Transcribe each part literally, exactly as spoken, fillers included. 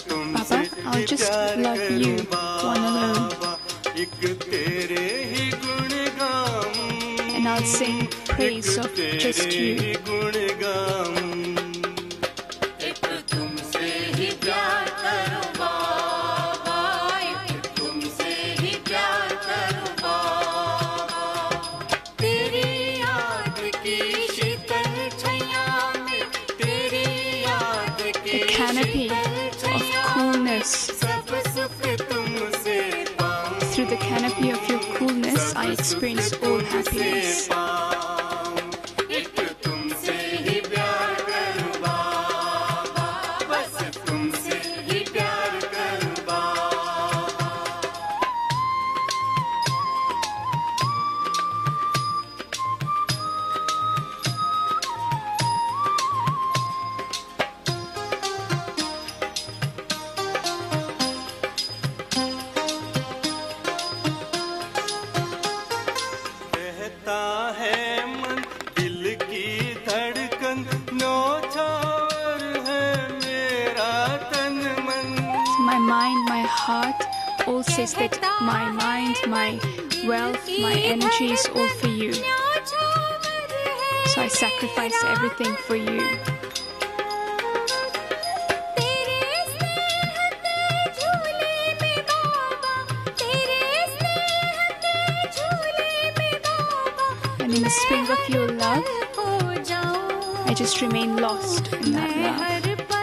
Baba, I'll just love you, one alone. And I'll sing praise of just you. The canopy of coolness. Through the canopy of your coolness, I experience all happiness. My mind, my heart, all says that my mind, my wealth, my energy is all for you. So I sacrifice everything for you. And in the spring of your love, I just remain lost in that love.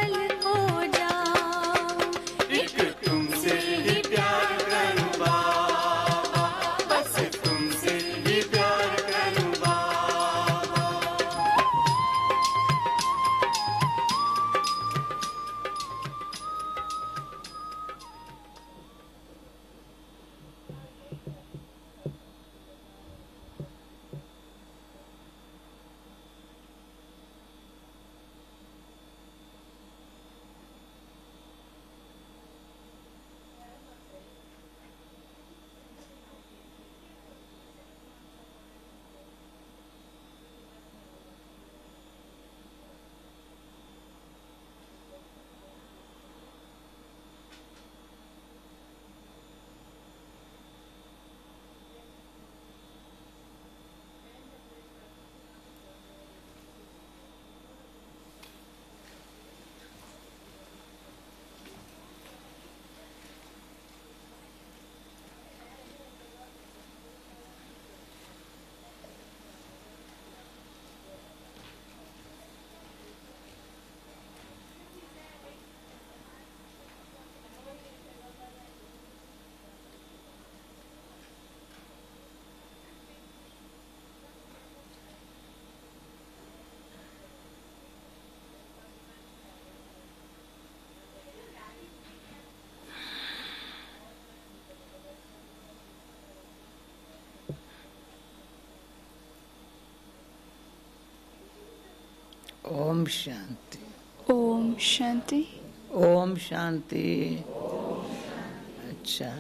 Om Shanti. Om Shanti. Om Shanti. अच्छा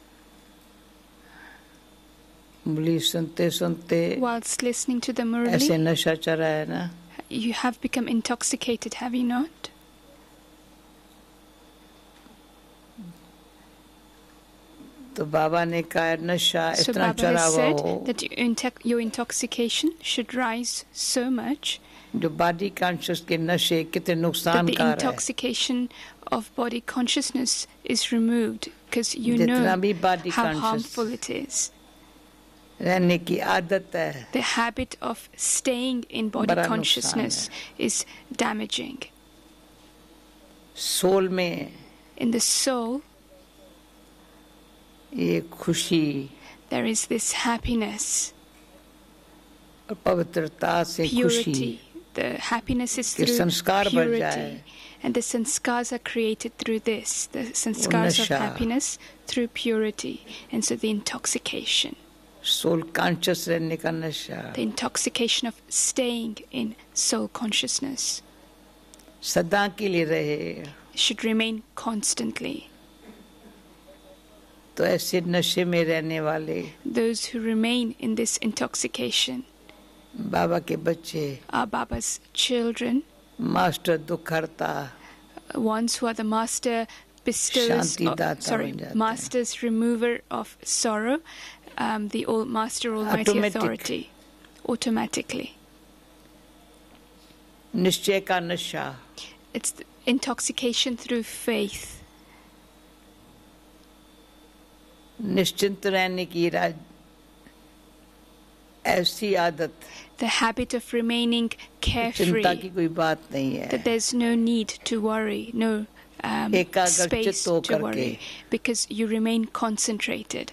मुरली सुनते सुनते Whilst listening to the Murli, ऐसे नशा चढ़ा है ना, you have become intoxicated, have you not? तो बाबा ने कहा नशा So इतना Baba चढ़ा has हुआ said हो that your, intox- your intoxication should rise so much जो बॉडी कॉन्शियस के नशे कितने that the नुकसानकार है। intoxication of body consciousness is removed, because you जितना know भी body how conscious harmful it is. रहने की आदत है, The habit of staying in body बड़ा नुकसान consciousness is damaging. सोल में In the soul, ये खुशी there is this happiness, और पवित्रता से खुशी purity. The happiness is कि through संस्कार बढ़ purity. जाए, And the sanskars are created through this, the sanskars of नशा। happiness through purity. And so the intoxication, soul conscious रहने का नशा, the intoxication of staying in soul consciousness सदा के लिए रहे। should remain constantly. तो ऐसे नशे में रहने वाले Those who remain in this intoxication बाबा के बच्चे, are Baba's children, मास्टर दुख हरता, ones who are the master bestowers, Shanti uh, दाता sorry, बन जाते हैं। master's remover of sorrow, um, the all, Master Almighty Automatic. Authority, automatically. निश्चय का नशा, It's the intoxication through faith. निश्चिंत रहने की राज ऐसी आदत, The habit of remaining carefree, चिंता की कोई बात नहीं है। that there's no need to worry, no um, एकाग्रचित्त space to होकर worry, because you remain concentrated.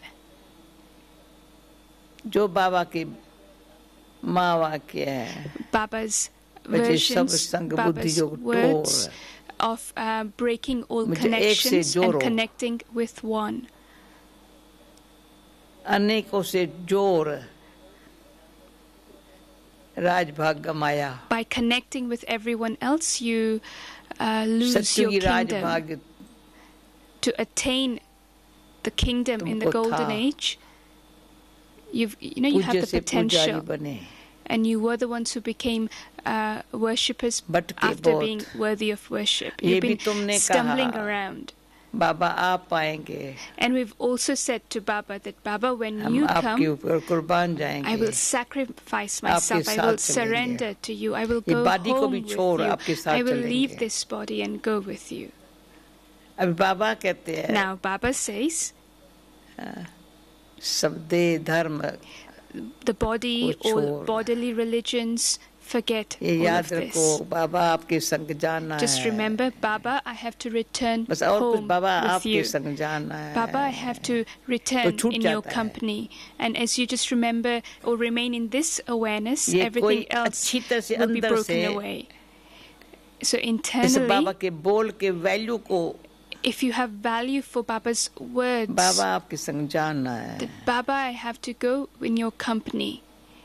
जो बाबा की माँ वाक्य है, Baba's मुझे सब versions, संग बुद्धि Baba's योग words तोड़, of uh, breaking all मुझे एक से connections and जोड़ो। connecting with one. अनेकों से जोड़, Rajbag गमाया, By connecting with everyone else, you uh, lose सत्य your की kingdom. Rajbag To attain the kingdom in the तुमको golden था। age, you've you know you have पूज्य the से पुजारी potential, बने, and you were the ones who became uh, worshippers भटके after बहुत। being worthy of worship. ये You've भी been तुमने stumbling कहा, around. बाबा आप पाएंगे, And we've also said to Baba that, Baba, when हम you आपके come, ऊपर कुर्बान I will जाएंगे। sacrifice आपके myself. I साथ will चलेंगे। surrender to you. I will ये go body को home भी with छोड़ you. आपके साथ I will चलेंगे। leave this body and go with you. अभी बाबा कहते हैं, Now, Baba says, सब देह धर्म the body, को all छोड़। bodily religions, forget ये all याद of रखो, this. बाबा आपके संग जाना Just है। remember, Baba, I have to return बस और कुछ, home बाबा with आपके you. संग जाना है। Baba, I have to return छूट in your जाता है। company. And as you just remember or remain in this awareness, ये everything कोई else अच्छी तरह से will be अंदर broken से away. So इस internally, बाबा के बोल के वैल्यू को if you have value for Baba's words, बाबा आपके संग जाना है, that Baba, I have to go in your company.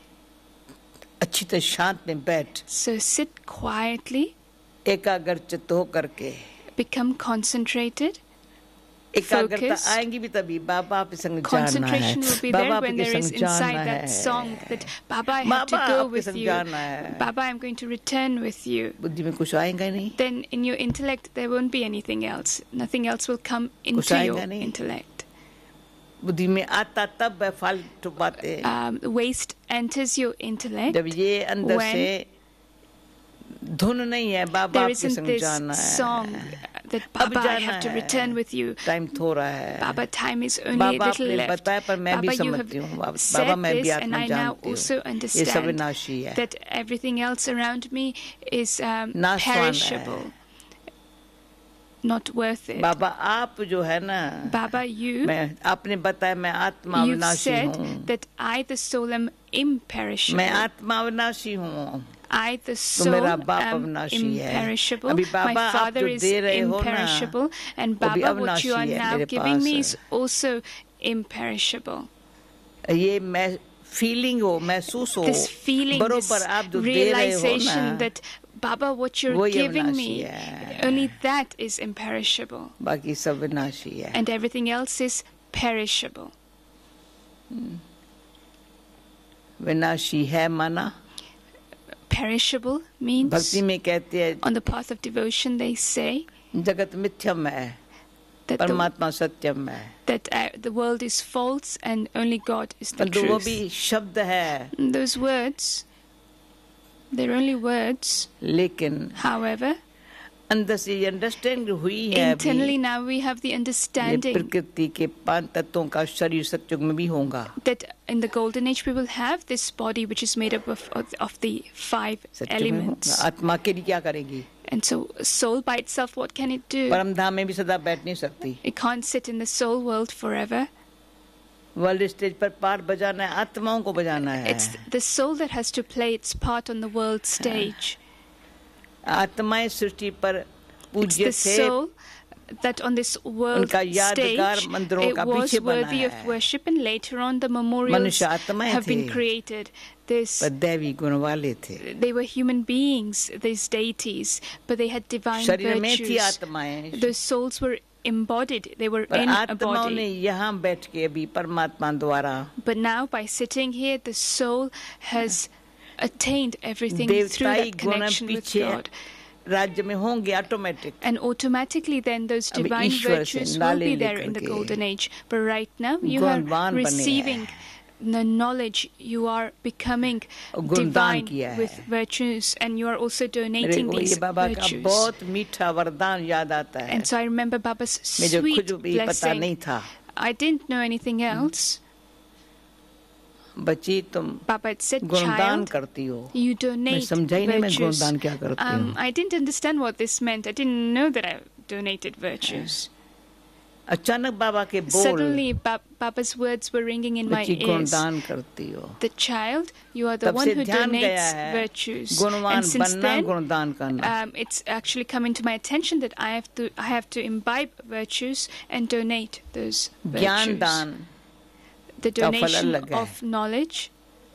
अच्छी तरह शांत में बैठ, So sit quietly, एकाग्रचित्त हो करके, become concentrated. एकाग्रता Focus. आएंगी भी तभी बाबा आपके संग जाना है, Concentration will be Baba there when आपके there is संग जाना inside है, that song that, Baba, I have to Baba go आपके with संग you. जाना है। Baba, I'm going to return with you. बुद्धि में कुछ आएगा ही नहीं, Then in your intellect, there won't be anything else. Nothing else will come into your आएगा नहीं। intellect. बुद्धि में आता तब है फालतू बातें, Um, waste enters your intellect जब ये अंदर when से धुन नहीं है, बाबा there आपके isn't संग this जाना song है, that, अब Baba, I जाना have to है, return with you. टाइम थोड़ा है, Baba, time is only a Baba little आपने left. बताया पर मैं भी Baba, you समझती have हूँ, बाबा said मैं भी this, and आत्मा I now जानती also हूँ, ये सब understand विनाशी है, that everything else around me is um, नाशवान perishable, है। not worth it. बाबा आप जो है ना, Baba, you, मैं आपने बताया मैं आत्मा you've अविनाशी said हूँ, that I, the soul, am imperishable. मैं आत्मा अविनाशी हूँ, I, the तो soul, मेरा बाप am अविनाशी है। imperishable. अभी My बाबा आप Father जो is दे रहे हो ना, imperishable. And वो भी Baba, what you are अविनाशी है now मेरे giving pass. me is also imperishable. ये मैं फीलिंग हो, महसूस हो, This feeling, this बरोबर आप जो दे रहे हो realization ना, that, Baba, what you're वही giving अविनाशी me, है, only that is imperishable. बाकी सब विनाशी है। And everything else is perishable. विनाशी है माना, Perishable means, भक्ति में कहते हैं on the path of devotion, they say जगत मिथ्यम है, that the, परमात्मा सत्यम है, that uh, the world is false and only God is the परंतु वो truth. भी शब्द है, And those words, they're only words. लेकिन However, अंदर से ये अंडरस्टैंड हुई है internally अभी, now we have the ये understanding प्रकृति के पांच तत्वों का शरीर सत्युग में भी होगा, that in the golden age we will have this body which is made up of, of, of the five सत्युग में elements. होगा। आत्मा के लिए क्या करेगी, And so soul by itself, what can it do? परम धाम में भी सदा बैठ नहीं सकती, It can't sit in the soul world forever. World stage पर पार्ट बजाना है, आत्माओं को बजाना है, It's the soul that has to play its part on the world stage. आत्माएं सृष्टि पर It's पूज्य the थे, soul that on this world उनका यादगार stage मंदिरों it का was पीछे बना worthy of है, worship, and later on the memorials मनुष्य आत्माएं have been थे, created. This पर दैवी गुण वाले थे, they were human beings, these deities, but they had divine शरीर में थी virtues. आत्माएं, Those souls were embodied; they were पर in a आत्माओं ने body. यहाँ बैठ के अभी परमात्मा द्वारा But now, by sitting here, the soul has attained everything through देवताई that गुण connection with पीछे God. राज्य में होंगे automatic. And automatically then those अभी divine ईश्वर से virtues will नाले be there लेकर in the के golden age. But right now you are गुणवान बने receiving हैं. the knowledge, you are becoming गुणदान divine किया with है. virtues, and you are also मेरे donating को these ये बाबा का virtues. बहुत मीठा वरदान याद आता है. And so I remember Baba's मुझे sweet खुद भी पता नहीं blessing. था. I didn't know anything else. बच्ची तुम Baba had said, गुणदान child, करती हो. you मैं donate समझा ही नहीं मैं virtues. गुणदान क्या करती Um, हूँ. I didn't understand what this meant. I didn't know that I donated virtues. अचानक बाबा के बोल, Suddenly, ba- Baba's words were ringing in my बच्ची ears. गुणदान करती हो. The child, you are the तब one से who ध्यान गया donates है virtues. गुणवान And since बनना, then, गुणदान करना. um, it's actually come into my attention that I have to, I have to imbibe virtues and donate those ज्ञान virtues. दान The का फल donation अलग है. of knowledge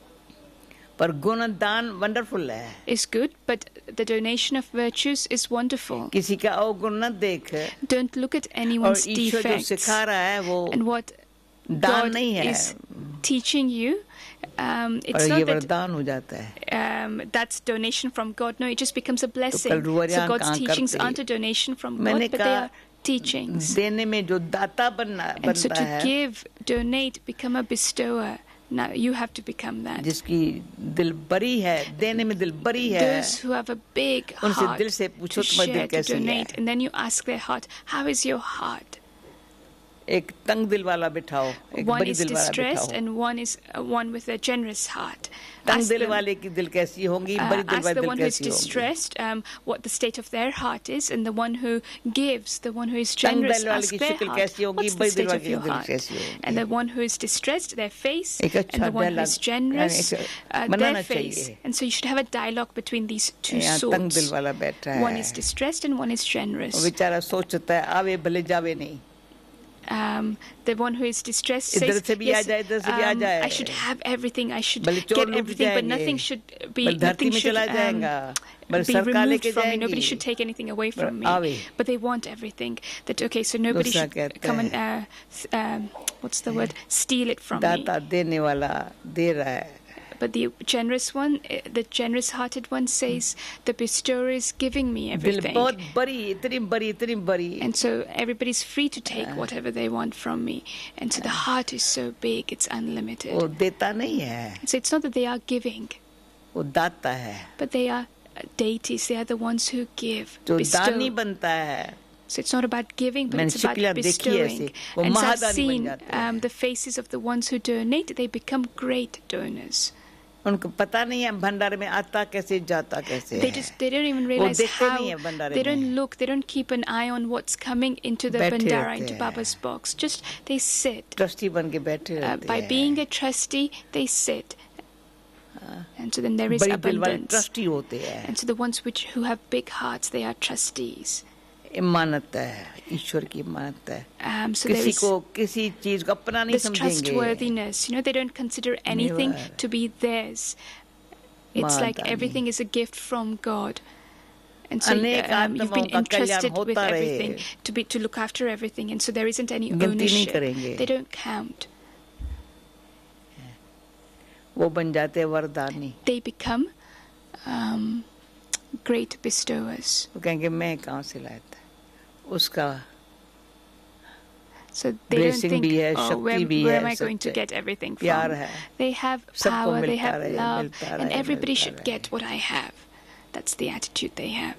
पर गुणदान वंडरफुल है. is good, but the donation of virtues is wonderful. किसी का अवगुण न देख. Don't look at और anyone's ईश्वर जो defects. सिखा रहा है वो And what दान God नहीं है. is teaching you, um, और it's ये not that वरदान हो जाता है. um, that's donation from God. No, it just becomes a blessing. कल रुआरियां So God's काम teachings करते. aren't a donation from मैंने God, but they कहा, are teachings. देने में जो दाता बनना And so बनता to है, give, donate, become a bestower. Now you have to become that. जिसकी दिल बड़ी है, देने में दिल बड़ी है, Those who have a big उनसे heart दिल से पूछो to तुम्हारा दिल share, to कैसी है. donate, and then you ask their heart, how is your heart? एक तंग दिल वाला बिठाओ, एक One बड़ी is दिल वाला distressed बिठाओ. and one is uh, one with a generous heart. तंग Ask दिल them, वाले की दिल कैसी होंगी, uh, बड़ी दिल ask वाली the दिल one who is कैसी होंगी. distressed um, what the state of their heart is, and the one who gives, the one who is तंग generous, दिल वाले ask की their शक्ल heart, कैसी होंगी, what's the बड़ी दिल state वाले of की your दिल heart? कैसी होंगी. And the one who is distressed, their face, एक and अच्छा the one who is dialogue generous, यानी uh, बनाना their face. चाहिए. And so you should have a dialogue between these two यहाँ तंग दिल sorts. वाला बैठा One है. is distressed and one is वो generous. बेचारा सोचता है आवे भले जावे नहीं. Um, the one who is distressed इधर says, से भी आ yes, जाए, इधर से भी आ um, जाए. I should have everything, I should भले चोर get लूट everything, but जाएंगे. nothing should be, भले धरती nothing में should चला um, जाएगा. भले be सरकार removed लेके from me. Nobody जाएंगी. should take anything away from me. आवे. But they want everything. That okay, so nobody दूसरा should कहता come and है, uh, s- um, what's the word? Steal it from me. दाता देने वाला दे रहा है. But the generous one, uh, the generous-hearted one says, the bestower is giving me दिल everything. बहुत बड़ी, इतनी बड़ी, इतनी बड़ी. And so everybody's free to take whatever they want from me. And so the heart is so big, it's unlimited. वो देता नहीं है, So it's not that they are giving, वो दाता है. but they are uh, deities. They are the ones who give, जो bestow. दानी बनता है, So it's not about giving, but मैंने it's about शक्लें देखी bestowing. ऐसे, वो And so I've महादानी बन seen जाते हैं. um, the faces of the ones who donate, they become great donors. उनको पता नहीं है भंडार में आता कैसे जाता कैसे They है. just they don't even वो realize देखते how नहीं है भंडारे they में. don't look, they don't keep an eye on what's coming into the बैठे bandara, रहते into हैं. Baba's box. Just they sit. Trustee बन के बैठे Uh, रहते by हैं. being a trustee, they sit. And so then there is बड़ी दिल वाले abundance. ट्रस्टी होते हैं. And so the ones which who have big hearts, they are trustees. इमानत है, ईश्वर की इमानत है. Um, so there किसी is को किसी चीज को अपना नहीं this समझेंगे. trustworthiness. You know, they don't consider anything है. to be theirs. It's like Mahadani. everything is a gift from God. And so अनेक um, you've been आत्माओं का कल्याण entrusted with होता everything रहे. to be to look after everything, and so there isn't any गिनती नहीं ownership. करेंगे. They don't count. वो बन जाते हैं वरदानी. They become um, great bestowers. वो कहेंगे मैं कहाँ से लाया था. उसका So they don't Blessing think, भी है, oh, शक्ति where, भी where है, am I going to सच्चे. get everything प्यार from? है. They have सबको power, they मिलता have रहे, love, मिलता and रहे, everybody मिलता should रहे. get what I have. That's the attitude they have.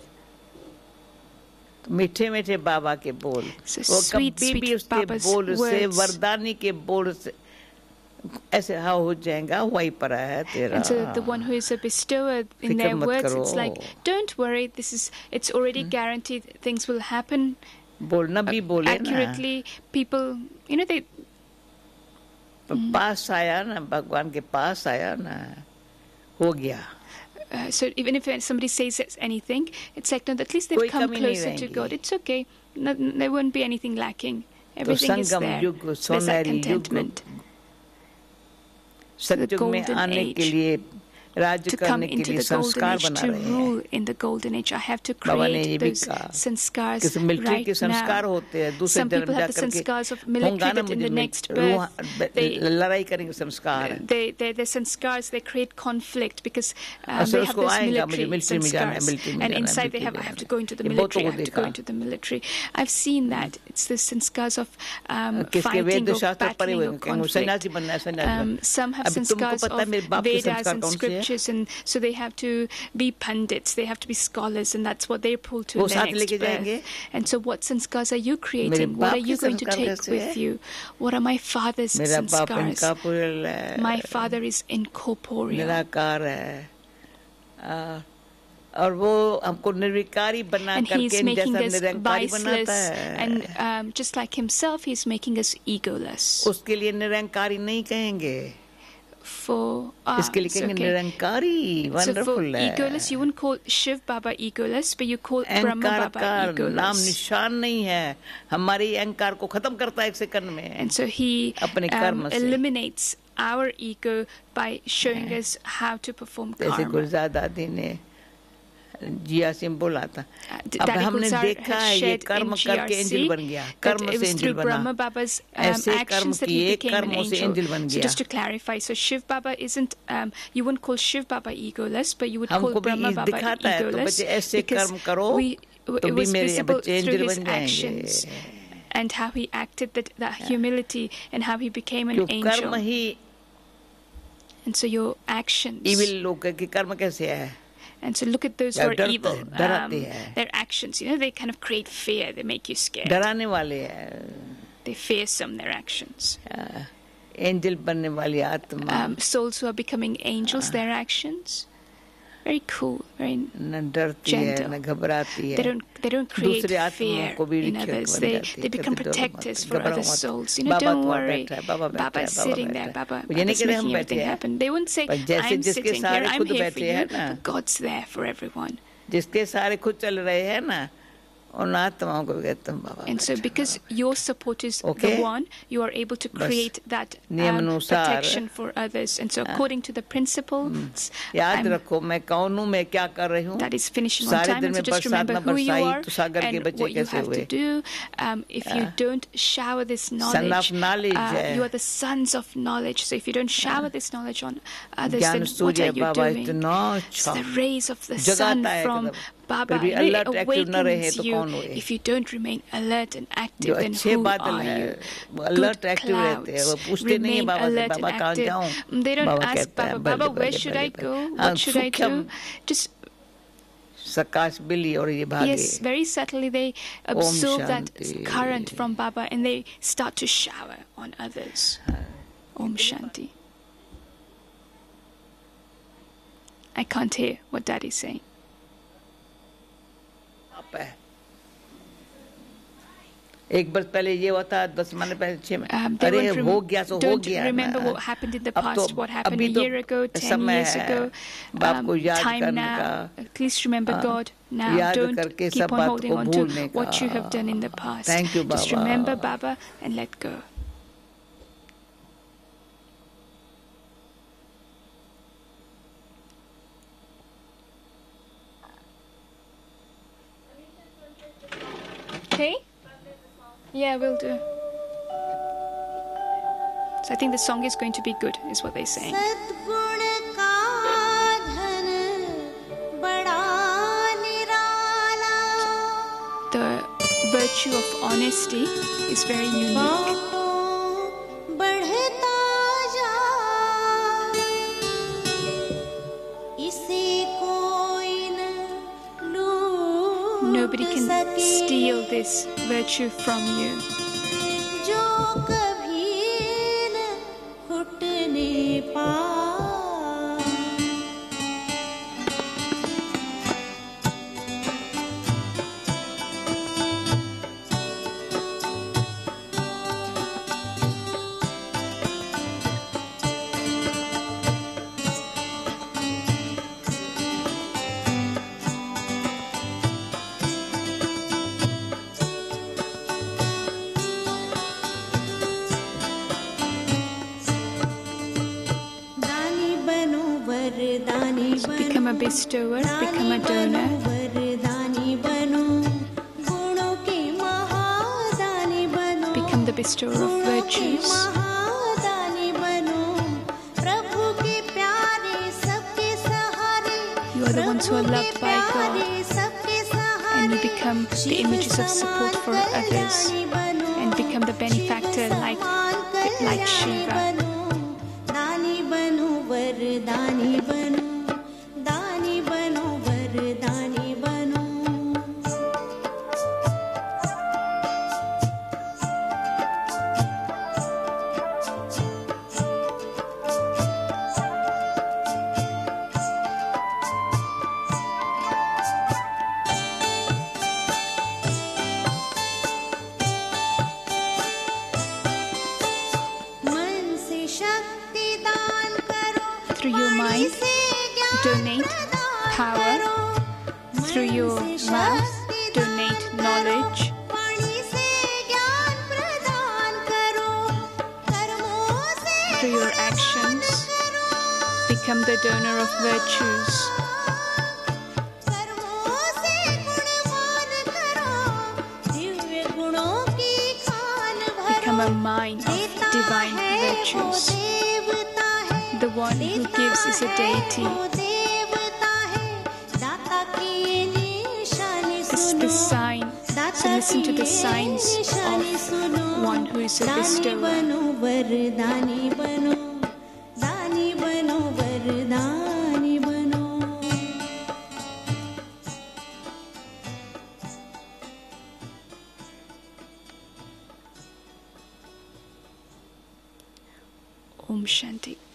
मीठे मीठे बाबा के बोल. So वो sweet, कभी भी sweet उसके Baba's बोल से words. वरदानी के बोल से ऐसे हाँ हो जाएगा वही पर है तेरा. And so the one who is a bestower in फिक्र their मत words, करो. it's like, don't worry, this is it's already guaranteed. Things will happen बोलना भी बोले ना. accurately. People, you know, they पास आया ना, भगवान के पास आया ना, हो गया. Uh, so even if somebody says anything, it's like, no, at least they've कोई come कमी नहीं closer to रहेगी. God. It's okay. No, there won't be anything lacking. Everything is Sangam there. युग, There's that सोनेरी युग, contentment. सतयुग में golden आने age. के लिए राज्य to come करने के into लिए the golden संस्कार age, बना to रहे हैं। rule in the golden age. I have to बाबा ने ये create भी those कहा sanskars कि मिलिट्री right के संस्कार now. होते हैं, दूसरे Some जन्म people जा have the करके sanskars of होगा military ना that in मुझे the मिल- next birth रूह- they लड़ाई करेंगे संस्कार they they the sanskars they create conflict because um, अच्छा, they have उसको this आएगा, मुझे military मिलिट्री में जाना है, sanskars, मिलिट्री में and जाना है, inside they मिलिट्री have में I have to जाना go है। into the ये military, I बहुतों को have to go देखा into the military. I've seen that. It's the sanskars of um, किसके fighting वेद or शास्त्र पढ़े battling हुए or हैं, कहेंगे सन्यासी conflict. बनना है, सन्यासी Um, बनना है। some have अभी तुमको sanskars पता है of मेरे बाप के Vedas संस्कार and कौन से हैं? scriptures, and so they have to be pundits, they have to be scholars, and that's what they pull to वो in their साथ लेके next birth. जाएंगे। And so what sanskars are you मेरे creating? What बाप are के you going to संस्कार take कैसे with हैं? you? What are my father's मेरा बाप sanskars? इनकॉर्पोरियल है, My father is incorporeal. निराकार है, आ, और वो हमको निर्विकारी बना And करके he's making जैसा us निरंकारी viceless, बनाता है, and um, just like himself, he's making us egoless. उसके लिए निरंकारी नहीं कहेंगे, For us, इसके लिए कहेंगे okay. Nirankari. So for wonderful है। egoless, you wouldn't call Shiv Baba egoless, but you call Brahma अहंकार Baba का नाम egoless. निशान नहीं है, हमारे अहंकार को खत्म करता है एक सेकंड में And so he अपने um, कर्म से। eliminates our ego by showing us how to perform जैसे karma. गुलजार दादी ने जिया सिंह बोला था, Uh, अब Daddy हमने Gulzar देखा had है ये shared कर्म in करके एंजल G R बन C गया, that कर्म it से was एंजल through बना, Brahma Baba's um, ऐसे कर्म actions that किए, he became an कर्मों से angel. एंजल बन So गया। just to clarify, so Shiv Baba isn't, um, you wouldn't call Shiv Baba egoless, but you would call हमको भी Brahma Baba दिखाता है, तो egoless बच्चे ऐसे because कर्म करो we, तो it भी was मेरे visible बच्चे through एंजल his बन जाएंगे, actions and how he acted, that, that humility, and how he became an क्यों कर्म angel. ही And so your actions. Evil लोग है कि कर्म कैसे है, And so look at those या who are डरते- evil. डराते Um, हैं। their actions, you know, they kind of create fear. They make you scared. डराने वाले हैं, They fearsome, their actions. Angel बनने वाली आत्मा Um, souls who are becoming angels, their actions. Very cool. Very. न डरती है gentle. न घबराती They है, don't. They don't create दूसरे आत्माओं fear को भी in रक्षक others. बन They जाती है, they become कहते डरो मत, protectors for घबराओ other मत, souls. You know, Baba don't तो वहाँ worry. बैठा है, बाबा बैठा है, Baba's बाबा sitting बैठा there. है। Baba, वो ये नहीं Baba's कह रहे हम making बैठे everything हैं, happen. They wouldn't say, पर जैसे "I'm जिसके sitting here. सारे I'm खुद here for बैठे हैं you." ना, But God's there for everyone. जिसके सारे खुद चल रहे हैं ना, उन आत्माओं को भी कहते हैं बाबा And so, बैठा because your support is Okay. the one, you are able to बस create that नियम um, अनुसार, protection for others. And so, according to the principles, याद I'm- रखो मैं कौन हूँ, मैं क्या कर रही हूँ, that is finishing on सारे time. दिन And so, में just बरसात remember न who you बरसाई are तो सागर के and बच्चे what you कैसे have to हुए, do. Um, if you don't shower this knowledge, knowledge uh, है। you are the sons of knowledge. So, if you don't shower this knowledge on others, ज्ञान then what Surya are you Baba doing? इतना It's अच्छा the rays of the sun जगाता है from एकदम, Baba, फिर भी you know, it alert active न रहे awakens तो you. कौन हुए, If you don't remain alert and जो active, then अच्छे who बादल are है you? वो अलर्ट Good एक्टिव रहते हैं, वो clouds पूछते नहीं है remain बाबा से, alert बाबा and कहाँ active. जाऊँ, They don't बाबा ask कहता है Baba, बल्ले Baba, where बल्ले should बल्ले I go? बल्ले, हाँ What should I सूक्ष्म do? Just सकाश बिल्ली और ये भागे, yes, very subtly they absorb that Shanti. current from Baba and they start to shower on others. Om Shanti. I can't hear what Daddy's saying. आप है एक वर्ष पहले ये हुआ था, दस महीने पहले, छह महीने, Um, they अरे won't rem- हो गया सो हो don't गया remember ना। what happened in the अब तो past, what happened a अभी तो year ago, ten समय years है ago. बाप Um, को याद time करने now. का, Please remember हाँ, God now. याद Don't करके keep सब on बात holding को on to भूलने what you का। have done in the past. Thank you, Just Baba. remember Baba and let go. Okay? Yeah, we'll do. So I think the song is going to be good, is what they're saying. सद्गुण का धन बड़ा निराला, The virtue of honesty is very unique. बाँटो बढ़ता जा, इसे कोई न लूट Nobody can सके, steal this virtue from you. जो कभी न फुटने पाए। a bestower, become a donor. Become the bestower of virtues. You are the ones who are loved by God, and you become the images of support for others, and become the benefactor like, like Shiva. Through your mind, donate power. Through your mouth, donate knowledge. Through your actions, become the donor of virtues. Become a mind of divine virtues. The one who gives is a deity. This is the sign. So listen to the signs of one who is a bestower. Om Shanti.